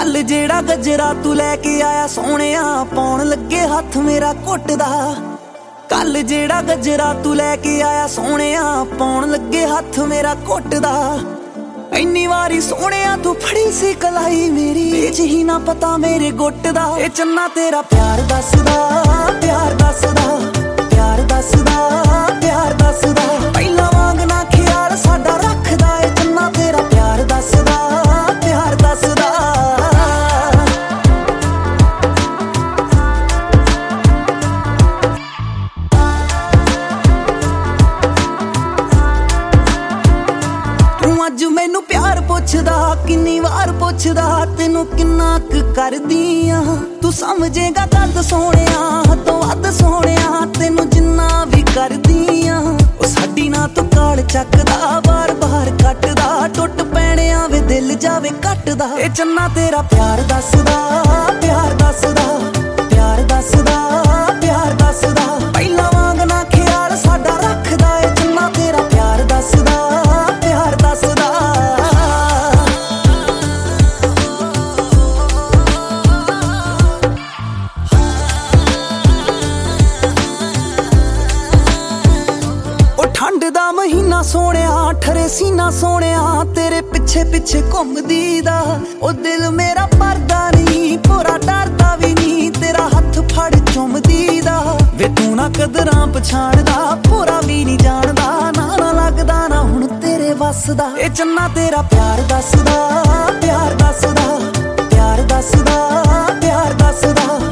कल जेड़ा गजरा तू लैके आया सोहणिया पौन लगे हथ मेरा घुटदा। कल जेड़ा गजरा तू लैके आया सोहणिया पौन लगे हथ मेरा घुटदा। इन्नी वारी सोहणिया तू फड़ी सी कलाई मेरी बेच ही ना पता मेरे गुट दा। ए चन्ना तेरा प्यार दसदा, प्यार दसदा, प्यार दसदा, प्यार दसदा। पहला वांग ना ख्याल साडा रखदा। ए चन्ना तेरा प्यार दसदा, प्यार दसदा। अज मैनू प्यार पुछदा किन्नी वार पुछदा तेनू किन्ना क करदी आ। तू समझेगा गल सोहणिया तो वध सोहणिया तेनू जिन्ना भी करदी आ। ओ साडी ना तू काल चकदा बार बार कटदा टुट पैणिया वे दिल जावे कटदा। ए चन्ना तेरा प्यार दसदा, प्यार दसदा, प्यार दसदा, प्यार दसदा। पहला वांग ना ख्याल साडा रखदा। ए चन्ना तेरा प्यार दसदा, प्यार दसदा। ठंड दा महीना सोहणिया ठरे सीना सोहणिया तेरे पिछे पिछे घुमदी दा। ओ दिल मेरा भरदा नहीं पूरा डरदा भी नहीं तेरा हथ फड़ चुमदी दा। वे तू ना कदरां पछाणदा पूरा भी नहीं जानदा ना लगदा ना हुण तेरे वस दा। ए चन्ना तेरा प्यार दसदा, प्यार दसदा, प्यार दसदा, प्यार दसदा।